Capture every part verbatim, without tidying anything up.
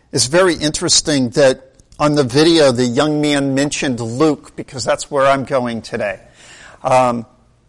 It's very interesting that on the video, the young man mentioned Luke, because that's where I'm going today. Um,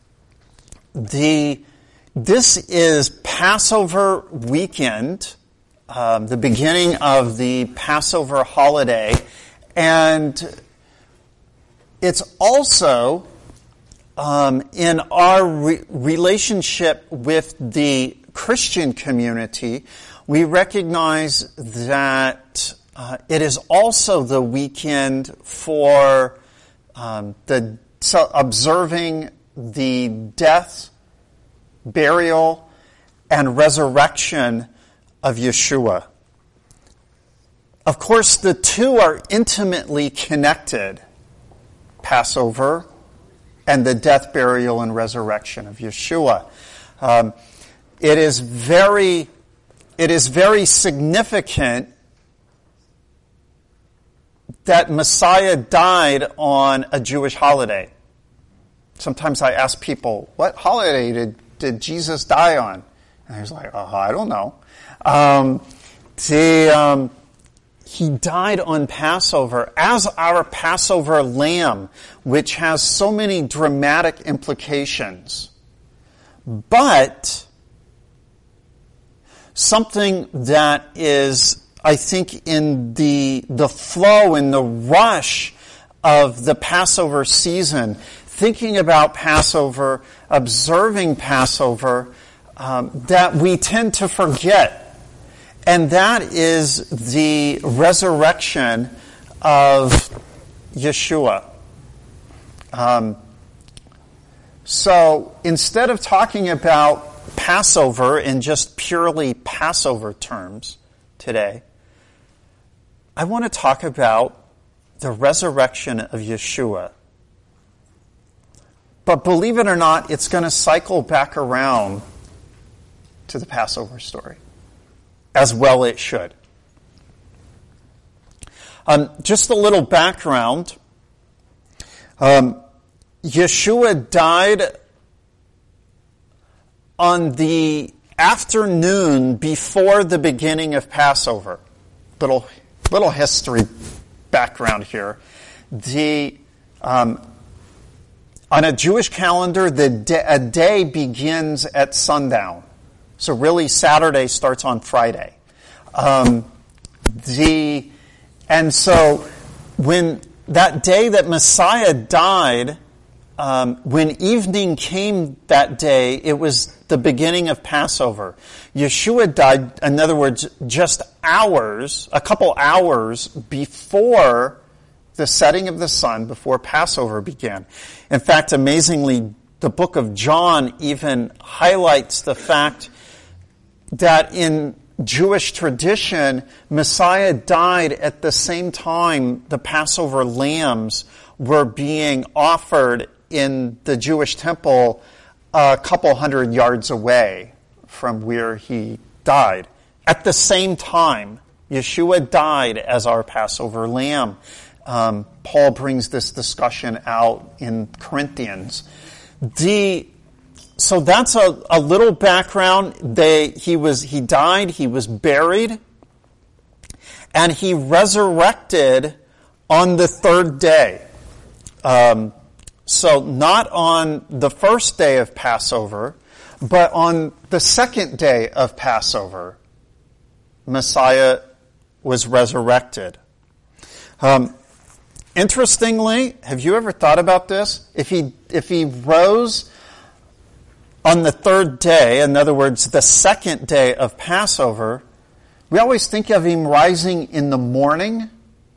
the This is Passover weekend, um, the beginning of the Passover holiday, and it's also um, in our re- relationship with the Christian community. We recognize that uh, it is also the weekend for um, the so observing the death, burial, and resurrection of Yeshua. Of course, the two are intimately connected, Passover and the death, burial, and resurrection of Yeshua. Um, it is very, it is very significant that Messiah died on a Jewish holiday. Sometimes I ask people, what holiday did, did Jesus die on? And he's like, oh, I don't know. Um, the, um, he died on Passover as our Passover lamb, which has so many dramatic implications. But something that is, I think, in the the flow, in the rush of the Passover season, thinking about Passover, observing Passover, um, that we tend to forget. And that is the resurrection of Yeshua. Um, so instead of talking about Passover in just purely Passover terms today, I want to talk about the resurrection of Yeshua. But believe it or not, it's going to cycle back around to the Passover story. As well it should. Um, just a little background. Um, Yeshua died on the afternoon before the beginning of Passover. Little, little history background here. The um, on a Jewish calendar, the day, a day begins at sundown. So really, Saturday starts on Friday. Um, the and so when that day that Messiah died, um, when evening came that day, it was the beginning of Passover. Yeshua died, in other words, just hours, a couple hours before the setting of the sun, before Passover began. In fact, amazingly, the book of John even highlights the fact that in Jewish tradition, Messiah died at the same time the Passover lambs were being offered in the Jewish temple a couple hundred yards away from where he died. At the same time, Yeshua died as our Passover lamb. Um, Paul brings this discussion out in Corinthians. The So that's a, a little background. They, he was, he died, he was buried, and he resurrected on the third day. Um, so not on the first day of Passover, but on the second day of Passover, Messiah was resurrected. Um, interestingly, have you ever thought about this? If he, if he rose on the third day, in other words, the second day of Passover, we always think of him rising in the morning.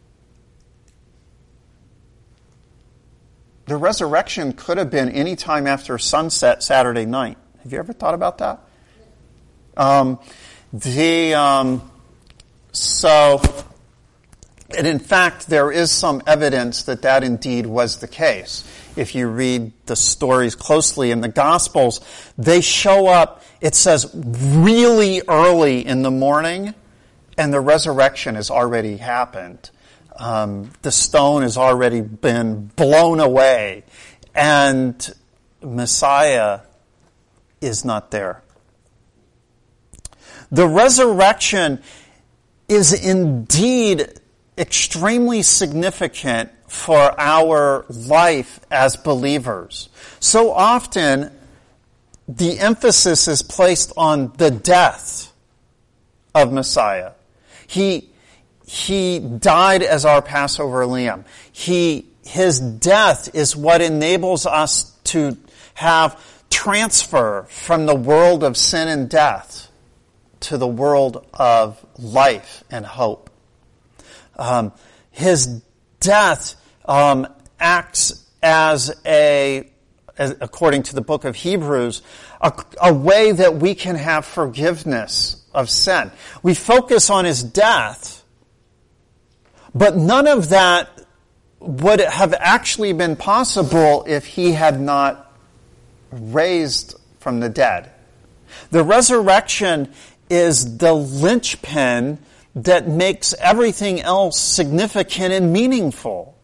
The resurrection could have been any time after sunset Saturday night. Have you ever thought about that? Um, the um, so, and in fact, there is some evidence that that indeed was the case. If you read the stories closely in the Gospels, they show up, it says, really early in the morning, and the resurrection has already happened. Um, the stone has already been blown away, and Messiah is not there. The resurrection is indeed extremely significant for our life as believers. So often, the emphasis is placed on the death of Messiah. He, he died as our Passover lamb. He, his death is what enables us to have transfer from the world of sin and death to the world of life and hope. Um, his death um, acts as a, as, according to the book of Hebrews, a, a way that we can have forgiveness of sin. We focus on his death, but none of that would have actually been possible if he had not raised from the dead. The resurrection is the linchpin that makes everything else significant and meaningful.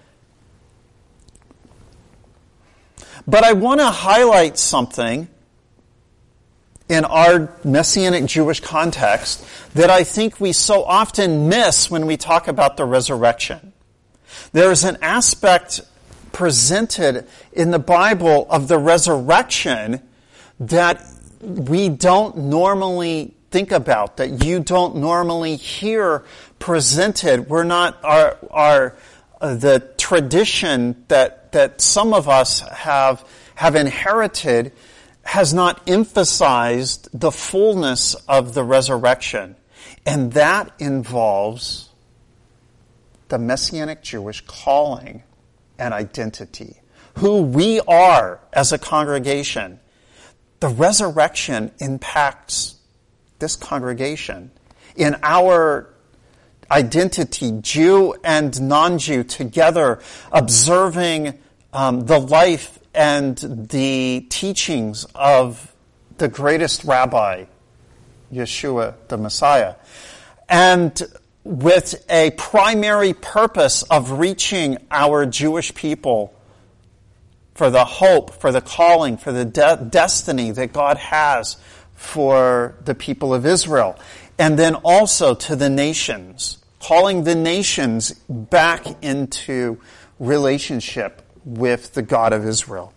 But I want to highlight something in our Messianic Jewish context that I think we so often miss when we talk about the resurrection. There is an aspect presented in the Bible of the resurrection that we don't normally think about, that you don't normally hear presented. We're not, our, our, uh, the tradition that, that some of us have, have inherited has not emphasized the fullness of the resurrection. And that involves the Messianic Jewish calling and identity, who we are as a congregation. The resurrection impacts this congregation in our identity, Jew and non-Jew, together observing um, the life and the teachings of the greatest rabbi, Yeshua the Messiah, and with a primary purpose of reaching our Jewish people for the hope, for the calling, for the de- destiny that God has for the people of Israel. And then also to the nations, calling the nations back into relationship with the God of Israel.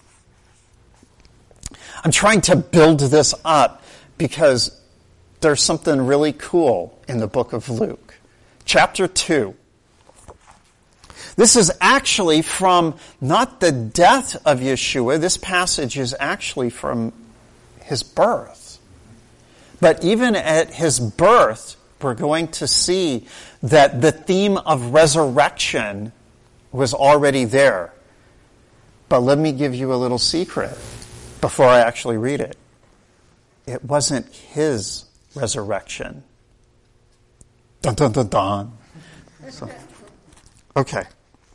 I'm trying to build this up because there's something really cool in the book of Luke. Chapter two. This is actually from not the death of Yeshua. This passage is actually from his birth. But even at his birth, we're going to see that the theme of resurrection was already there. But let me give you a little secret before I actually read it. It wasn't his resurrection. Dun dun dun dun. So, okay.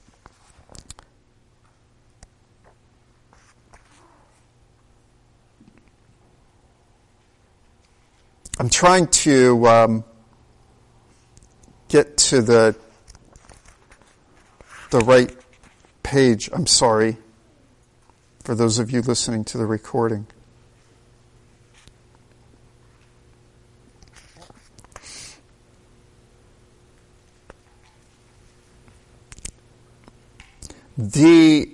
I'm trying to um, get to the the right page. I'm sorry for those of you listening to the recording. The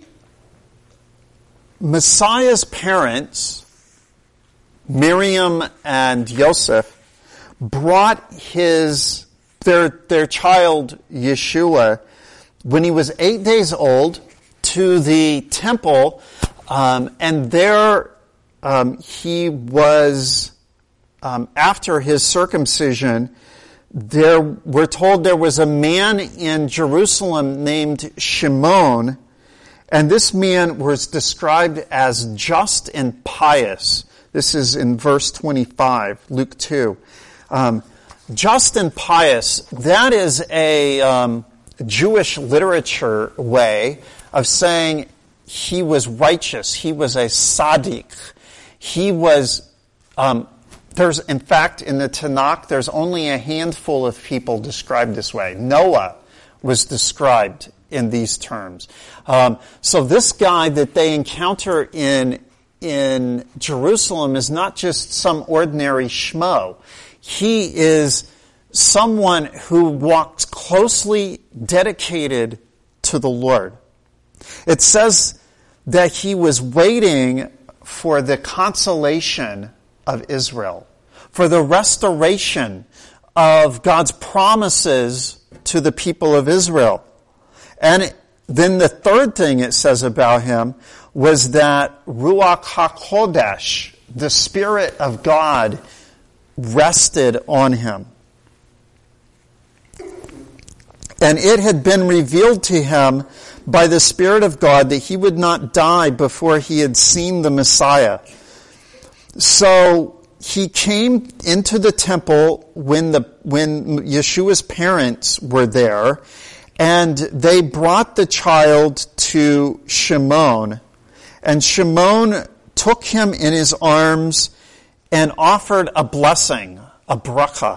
Messiah's parents, Miriam and Joseph, brought his their their child Yeshua when he was eight days old to the temple, um, and there um, he was um, after his circumcision. There, we're told there was a man in Jerusalem named Shimon, and this man was described as just and pious. This is in verse twenty-five, Luke two. Um, just and pious, that is a um, Jewish literature way of saying he was righteous. He was a tzaddik. He was, um, there's, in fact, in the Tanakh, there's only a handful of people described this way. Noah was described in these terms. Um, so this guy that they encounter in in Jerusalem is not just some ordinary schmo. He is someone who walked closely dedicated to the Lord. It says that he was waiting for the consolation of Israel, for the restoration of God's promises to the people of Israel. And then the third thing it says about him was that Ruach HaKodesh, the Spirit of God, rested on him. And it had been revealed to him by the Spirit of God that he would not die before he had seen the Messiah. So he came into the temple when the when Yeshua's parents were there, and they brought the child to Shimon. And Shimon took him in his arms and offered a blessing, a bracha.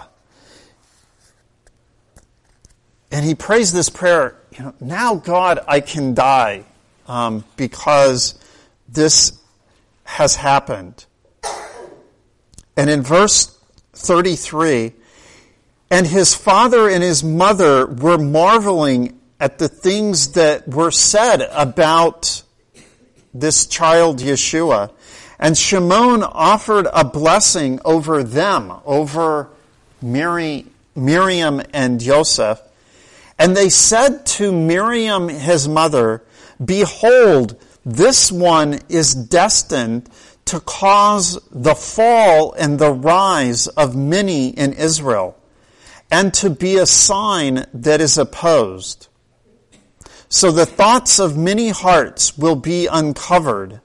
And he prays this prayer, you know, now God, I can die um, because this has happened. And in verse thirty-three, and his father and his mother were marveling at the things that were said about this child Yeshua. And Shimon offered a blessing over them, over Miri, Miriam and Joseph. And they said to Miriam, his mother, behold, this one is destined to cause the fall and the rise of many in Israel, and to be a sign that is opposed. So the thoughts of many hearts will be uncovered.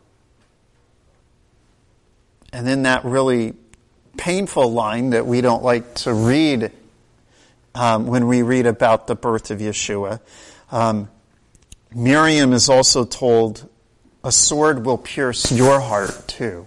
And then that really painful line that we don't like to read um, when we read about the birth of Yeshua. Um, Miriam is also told, a sword will pierce your heart too.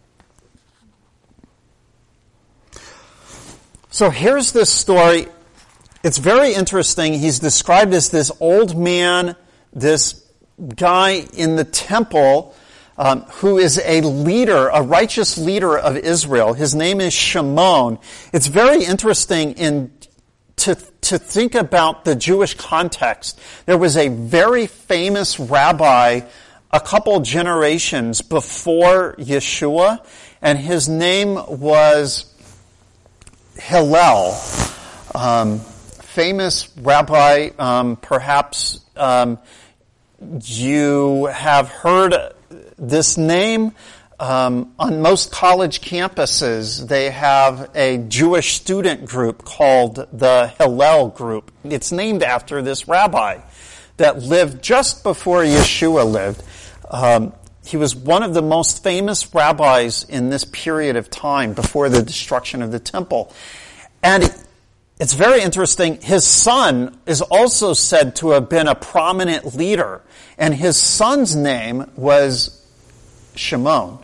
So here's this story. It's very interesting. He's described as this old man, this guy in the temple, um, who is a leader, a righteous leader of Israel. His name is Shimon. It's very interesting in to to think about the Jewish context. There was a very famous rabbi a couple generations before Yeshua, and his name was Hillel, um, famous rabbi. Um, perhaps um, you have heard this name. Um, on most college campuses, they have a Jewish student group called the Hillel Group. It's named after this rabbi that lived just before Yeshua lived. Um, he was one of the most famous rabbis in this period of time before the destruction of the temple. And it's very interesting. His son is also said to have been a prominent leader, and his son's name was Shimon.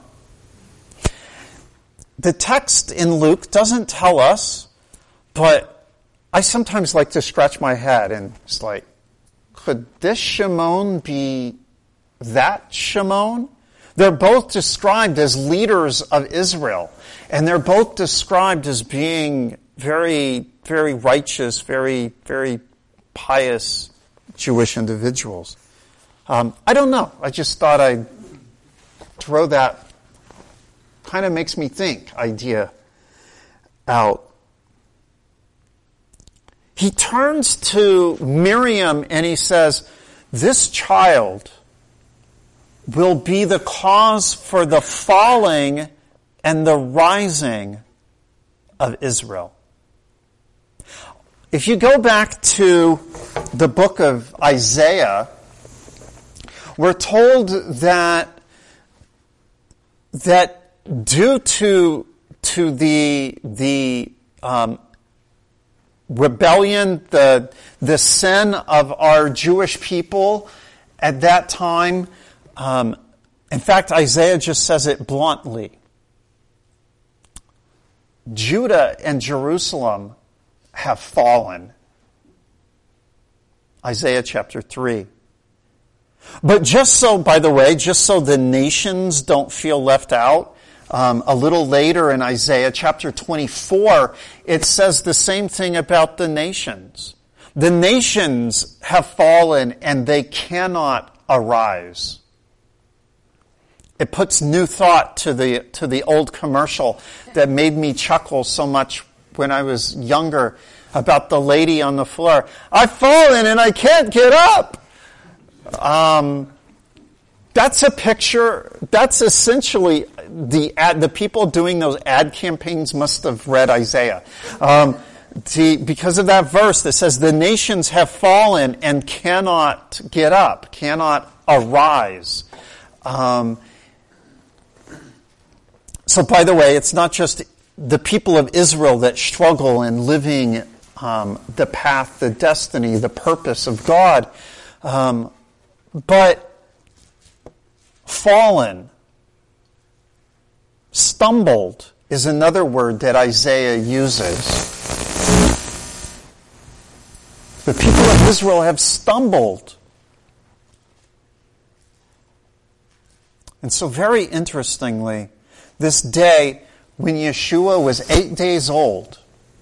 The text in Luke doesn't tell us, but I sometimes like to scratch my head and it's like, could this Shimon be that Shimon? They're both described as leaders of Israel, and they're both described as being very, very righteous, very, very pious Jewish individuals. Um, I don't know. I just thought I'd throw that kind of makes me think idea out. He turns to Miriam and he says, this child will be the cause for the falling and the rising of Israel. If you go back to the book of Isaiah, we're told that that due to to the the um, rebellion, the the sin of our Jewish people at that time, um, in fact, Isaiah just says it bluntly. Judah and Jerusalem have fallen. Isaiah chapter three. But just so, by the way, just so the nations don't feel left out, Um, a little later in Isaiah chapter twenty-four, it says the same thing about the nations. The nations have fallen and they cannot arise. It puts new thought to the to the old commercial that made me chuckle so much when I was younger about the lady on the floor. I've fallen and I can't get up. Um, that's a picture. That's essentially the ad, the people doing those ad campaigns must have read Isaiah. Um, the, because of that verse that says the nations have fallen and cannot get up, cannot arise. Um, So, by the way, it's not just the people of Israel that struggle in living um, the path, the destiny, the purpose of God, um, but fallen, stumbled is another word that Isaiah uses. The people of Israel have stumbled. And so, very interestingly, this day, when Yeshua was eight days old,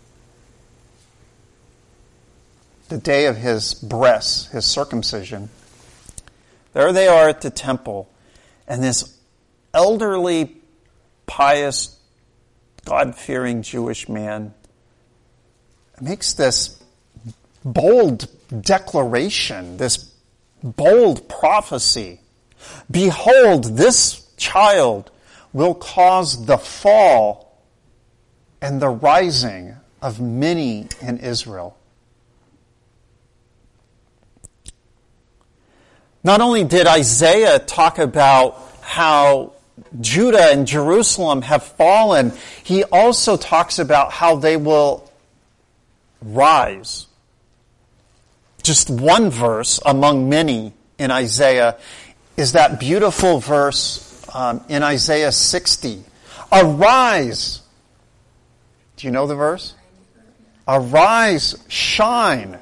the day of his bris, his circumcision, there they are at the temple, and this elderly, pious, God-fearing Jewish man makes this bold declaration, this bold prophecy. Behold, this child will cause the fall and the rising of many in Israel. Not only did Isaiah talk about how Judah and Jerusalem have fallen, he also talks about how they will rise. Just one verse among many in Isaiah is that beautiful verse Um, in Isaiah sixty. Arise. Do you know the verse? Arise, shine.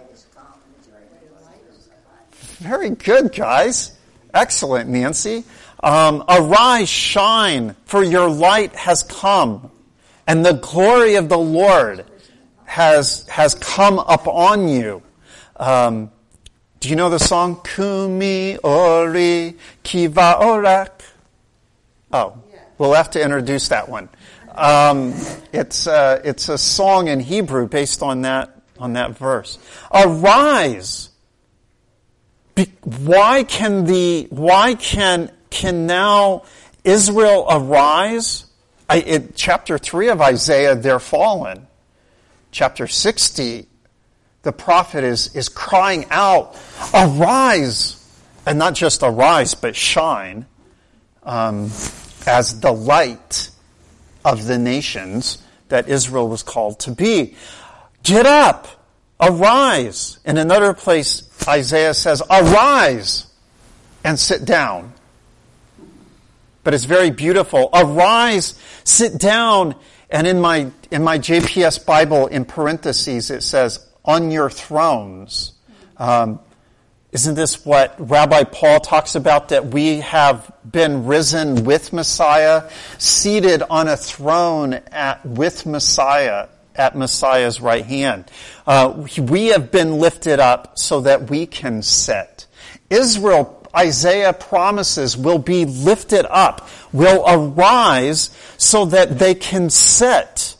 Very good, guys. Excellent, Nancy. Um, Arise, shine, for your light has come, and the glory of the Lord has has come upon you. Um, do you know the song? Kumi ori kiva orak. Oh, we'll have to introduce that one. Um, it's uh, it's a song in Hebrew based on that on that verse. Arise. Be- why can the why can can now Israel arise? I, it, chapter three of Isaiah, they're fallen. Chapter sixty, the prophet is is crying out, "Arise!" And not just arise, but shine. Um, as the light of the nations that Israel was called to be. Get up, arise. In another place, Isaiah says, arise and sit down. But it's very beautiful. Arise, sit down, and in my in my J P S Bible, in parentheses, it says, on your thrones. Um, Isn't this what Rabbi Paul talks about, that we have been risen with Messiah, seated on a throne at with Messiah, at Messiah's right hand? Uh, we have been lifted up so that we can sit. Israel, Isaiah promises, will be lifted up, will arise so that they can sit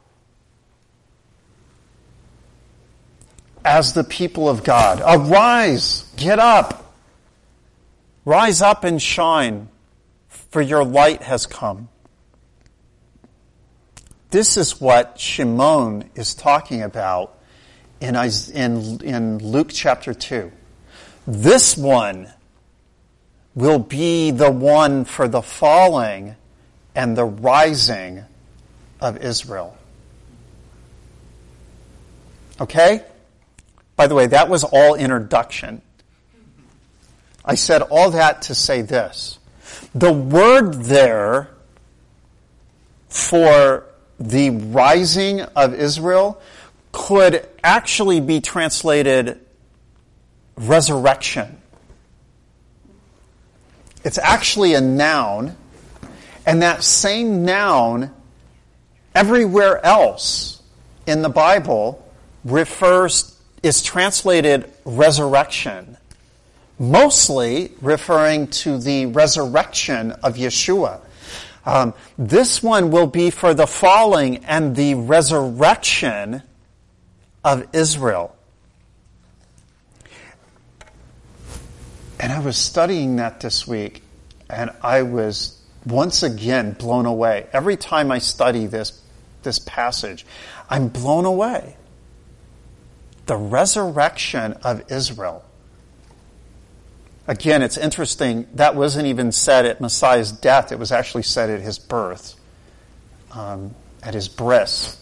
as the people of God. Arise, get up. Rise up and shine, for your light has come. This is what Shimon is talking about in, in, in Luke chapter two. This one will be the one for the falling and the rising of Israel. Okay? By the way, that was all introduction. I said all that to say this. The word there for the rising of Israel could actually be translated resurrection. It's actually a noun, And that same noun, everywhere else in the Bible, refers, is translated resurrection, mostly referring to the resurrection of Yeshua. Um, this one will be for the falling and the resurrection of Israel. And I was studying that this week, and I was once again blown away. Every time I study this, this passage, I'm blown away. The resurrection of Israel. Again, it's interesting, that wasn't even said at Messiah's death. It was actually said at his birth, um, at his bris.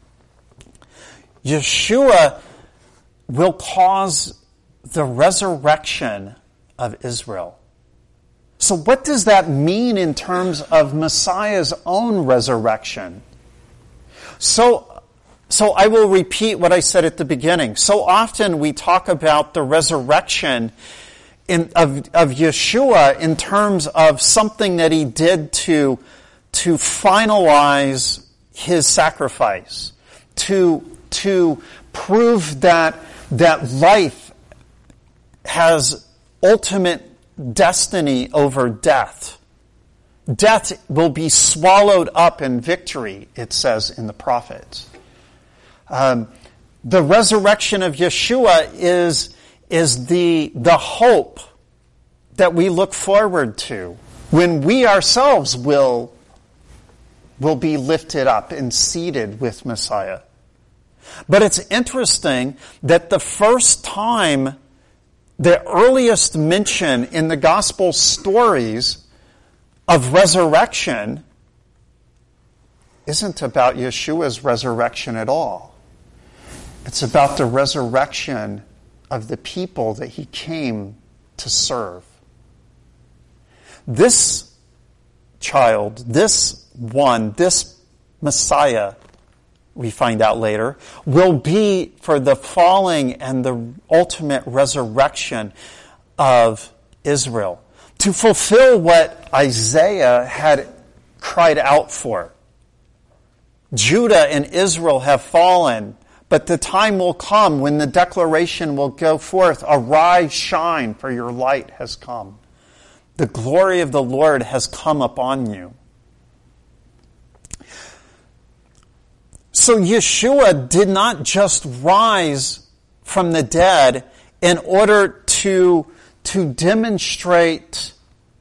Yeshua will cause the resurrection of Israel. So what does that mean in terms of Messiah's own resurrection? So, so I will repeat what I said at the beginning. So often we talk about the resurrection in, of, of Yeshua in terms of something that he did to, to finalize his sacrifice, to, to prove that, that life has ultimate destiny over death. Death will be swallowed up in victory, it says in the prophets. Um, the resurrection of Yeshua is, is the, the hope that we look forward to when we ourselves will, will be lifted up and seated with Messiah. But it's interesting that the first time, the earliest mention in the gospel stories of resurrection isn't about Yeshua's resurrection at all. It's about the resurrection of the people that he came to serve. This child, this one, this Messiah, we find out later, will be for the falling and the ultimate resurrection of Israel, to fulfill what Isaiah had cried out for. Judah and Israel have fallen, but the time will come when the declaration will go forth, arise, shine, for your light has come. The glory of the Lord has come upon you. So Yeshua did not just rise from the dead in order to, to demonstrate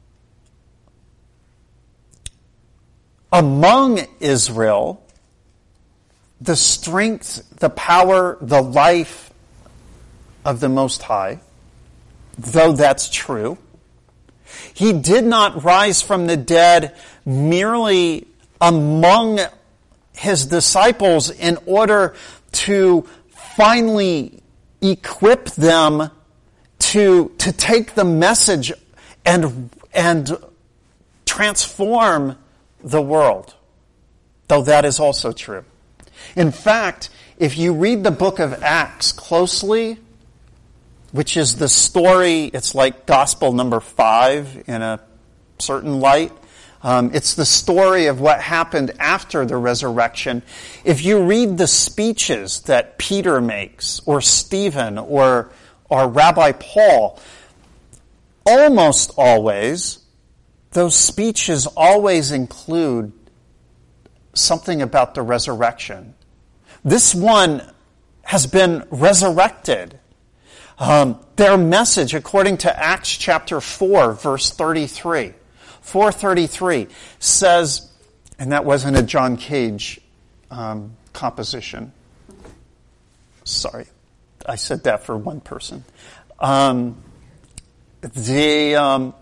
among Israel the strength, the power, the life of the Most High, though that's true. He did not rise from the dead merely among his disciples in order to finally equip them to, to take the message and, and transform the world, though that is also true. In fact, if you read the book of Acts closely, which is the story, it's like gospel number five in a certain light. Um, it's the story of what happened after the resurrection. If you read the speeches that Peter makes, or Stephen, or, or Rabbi Paul, almost always, those speeches always include something about the resurrection. This one has been resurrected. Um, their message, according to Acts chapter four, verse thirty-three, four thirty-three says, and that wasn't a John Cage um, composition. Sorry, I said that for one person. Um, the um,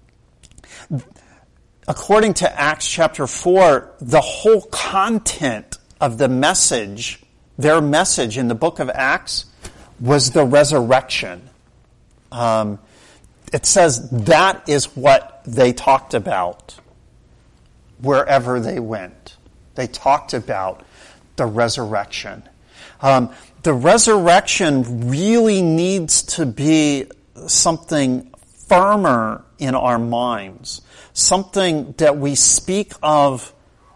according to Acts chapter four, the whole content of the message, their message in the book of Acts, was the resurrection. Um, it says that is what they talked about wherever they went. They talked about the resurrection. Um, the resurrection really needs to be something firmer in our minds, something that we speak of.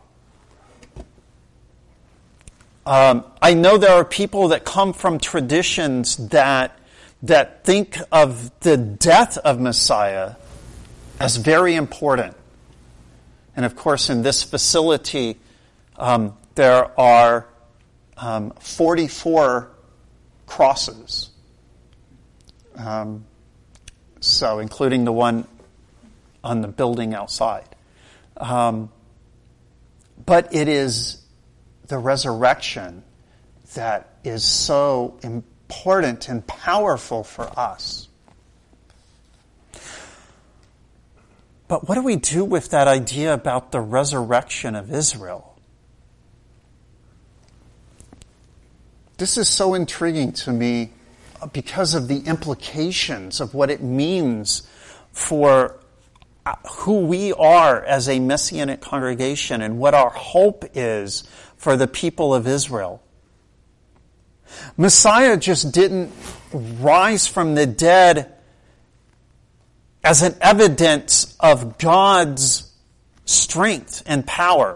Um, I know there are people that come from traditions that that think of the death of Messiah as very important. And of course, in this facility, um, there are um, forty-four crosses. Um, so, including the one on the building outside. Um, but it is the resurrection that is so important and powerful for us. But what do we do with that idea about the resurrection of Israel? This is so intriguing to me because of the implications of what it means for who we are as a Messianic congregation and what our hope is for the people of Israel. Messiah just didn't rise from the dead as an evidence of God's strength and power.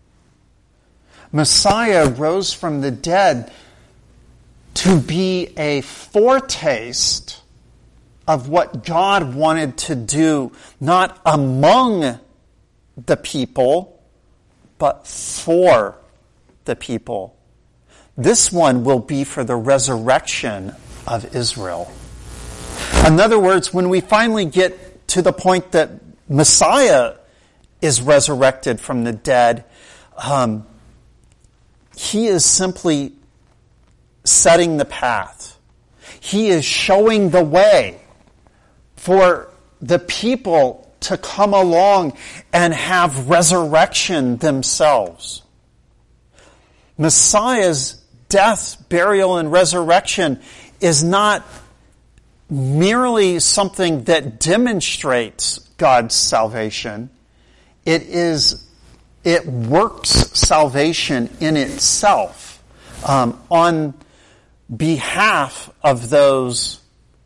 Messiah rose from the dead to be a foretaste of what God wanted to do, not among the people, but for the people. This one will be for the resurrection of Israel. In other words, when we finally get to the point that Messiah is resurrected from the dead, um, he is simply setting the path. He is showing the way for the people to come along and have resurrection themselves. Messiah's death, burial, and resurrection is not merely something that demonstrates God's salvation. It is, it works salvation in itself um, on behalf of those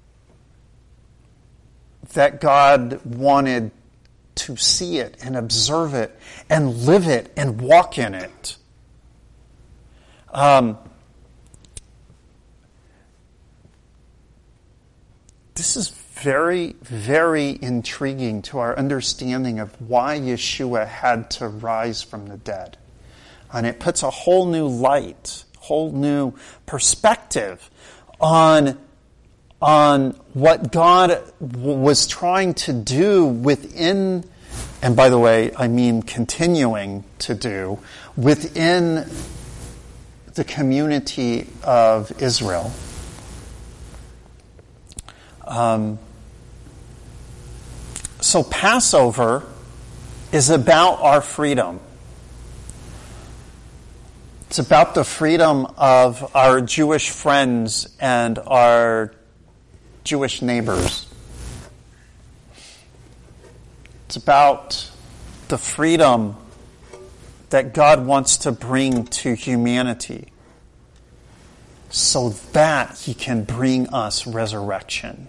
that God wanted to see it and observe it and live it and walk in it. Um, this is very, very intriguing to our understanding of why Yeshua had to rise from the dead. And it puts a whole new light, whole new perspective on, on what God w- was trying to do within, and by the way, I mean continuing to do, within the community of Israel. Um, so Passover is about our freedom. It's about the freedom of our Jewish friends and our Jewish neighbors. It's about the freedom that God wants to bring to humanity so that He can bring us resurrection.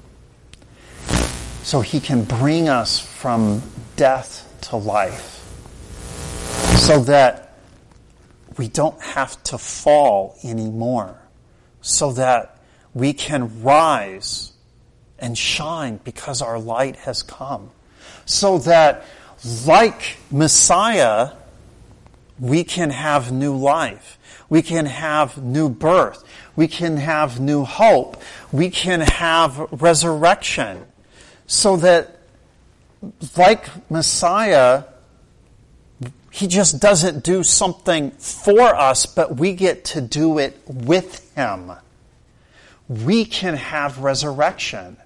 So He can bring us from death to life. So that we don't have to fall anymore. So that we can rise and shine because our light has come. So that, like Messiah, we can have new life. We can have new birth. We can have new hope. We can have resurrection. So that, like Messiah, He just doesn't do something for us, but we get to do it with Him. We can have resurrection.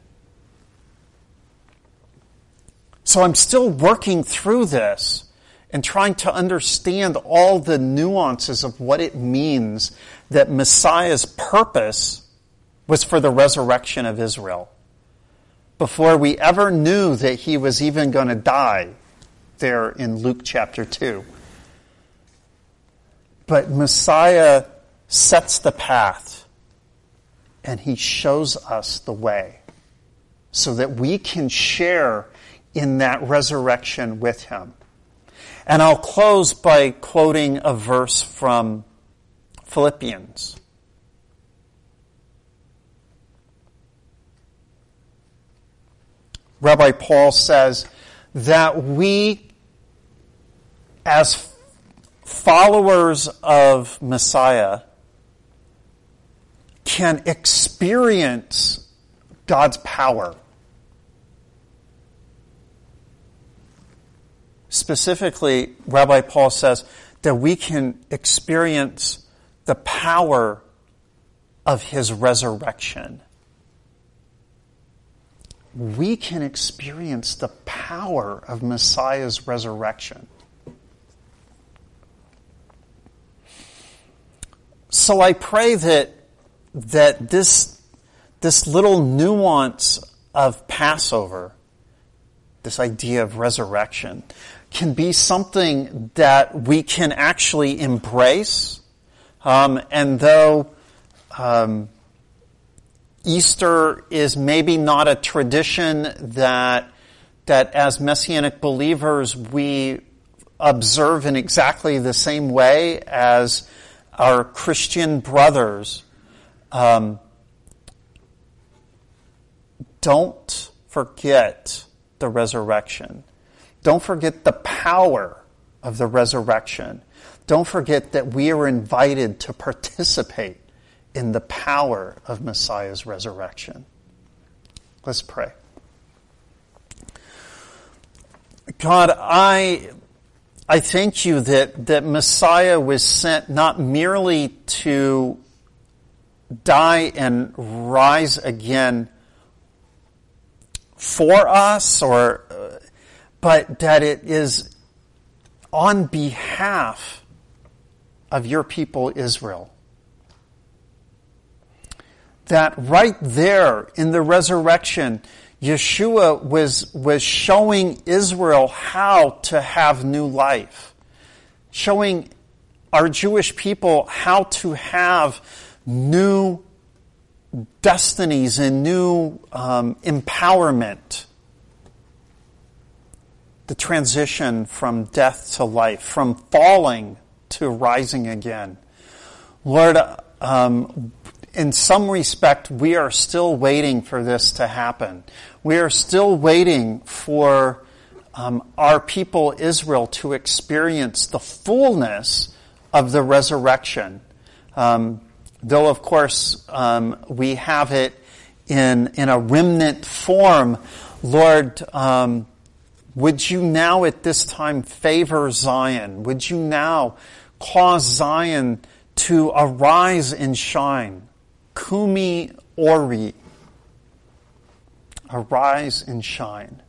So I'm still working through this and trying to understand all the nuances of what it means that Messiah's purpose was for the resurrection of Israel. Before we ever knew that He was even going to die there in Luke chapter two. But Messiah sets the path and He shows us the way. so that we can share in that resurrection with him. And I'll close by quoting a verse from Philippians. Rabbi Paul says that we, as followers of Messiah, can experience God's power. Specifically, Rabbi Paul says that we can experience the power of his resurrection. We can experience the power of Messiah's resurrection. So I pray that that this this little nuance of Passover, this idea of resurrection, can be something that we can actually embrace. Um, and though um, Easter is maybe not a tradition that that as Messianic believers we observe in exactly the same way as our Christian brothers, um, don't forget the resurrection. Don't forget the power of the resurrection. Don't forget that we are invited to participate in the power of Messiah's resurrection. Let's pray. God, I I thank you that, that Messiah was sent not merely to die and rise again for us, or uh, but that it is on behalf of your people Israel. That right there in the resurrection, Yeshua was, was showing Israel how to have new life. Showing our Jewish people how to have new destinies and new um, empowerment. The transition from death to life, from falling to rising again. Lord, um, in some respect, we are still waiting for this to happen. We are still waiting for um, our people Israel to experience the fullness of the resurrection. Um, though, of course, um, we have it in in a remnant form. Lord, um, would you now at this time favor Zion? Would you now cause Zion to arise and shine? Kumi Ori. Arise and shine.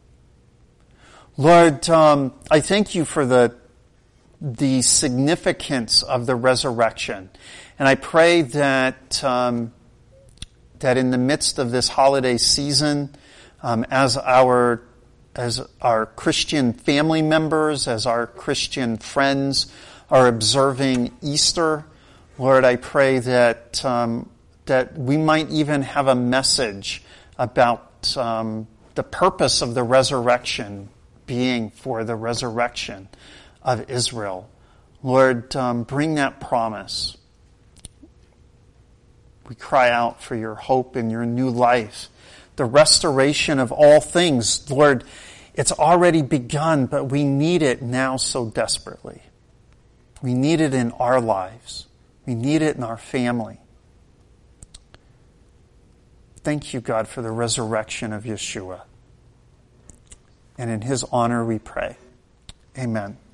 Lord, um, I thank you for the the significance of the resurrection. And I pray that um, that in the midst of this holiday season, um, as our as our Christian family members, as our Christian friends are observing Easter, Lord, I pray that um, that we might even have a message about um, the purpose of the resurrection being for the resurrection of Israel. Lord, um, bring that promise. We cry out for your hope and your new life, the restoration of all things. Lord, it's already begun, but we need it now so desperately. We need it in our lives. We need it in our family. Thank you, God, for the resurrection of Yeshua. And in his honor we pray. Amen.